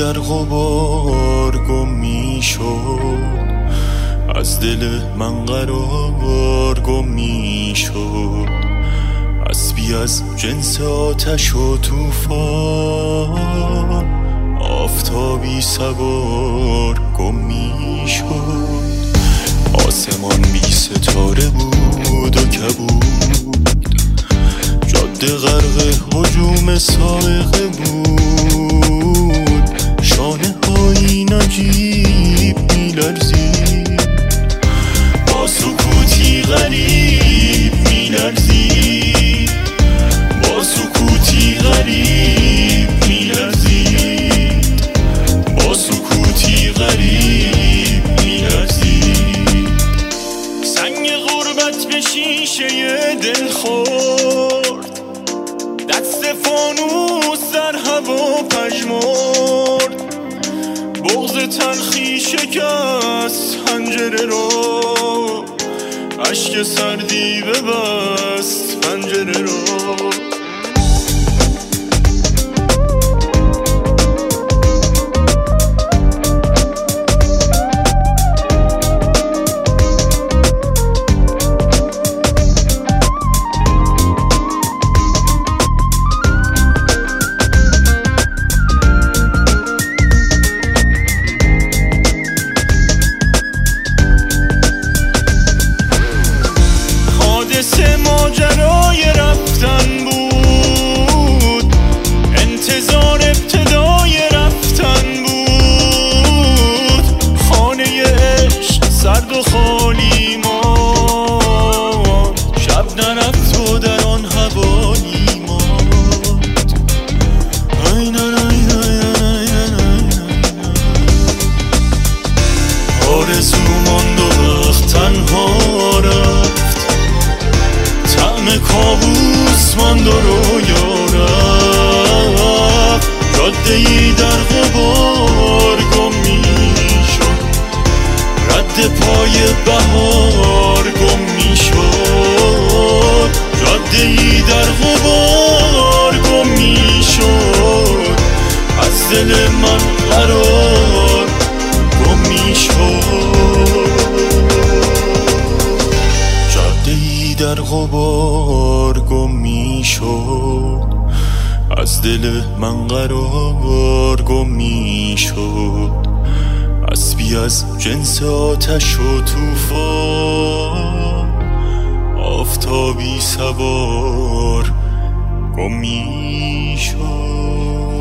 در غبار گم میشد، از دل من قرار گم میشد. اسبی از جنس آتش و طوفان، آفتابی سوار گم میشد. آسمان بی ستاره بود و کبود، جاده غرق هجوم سائقه بود. شانه های نجیب میلرزید، با سکوتی غریب میلرزید، با سکوتی غریب میلرزید، با سکوتی غریب میلرزید. سنگ غربت به شیشه دل خورد، دست فانوس در هوا پژمرد. بغض تلخی شکست پنجره رو، اشک سردی ببست پنجره رو. ماجرای رفتن بود، انتظار ابتدای رفتن بود. خانه عشق سرد و خالی ماند، شب نرفت و در آن هوایی ماند. آرزو ماند و وقت تنها رفت، کابوس ماند و رویا رفت. جاده‌ای در غبار گم میشد، رد پای بهار گم میشد. جاده‌ای در غبار گم میشد، از دل من قرار گم میشد. در غبار گم میشد، از دل من قرار گم میشد. اسبی از جنس آتش و طوفان، آفتابی سوار گم میشد.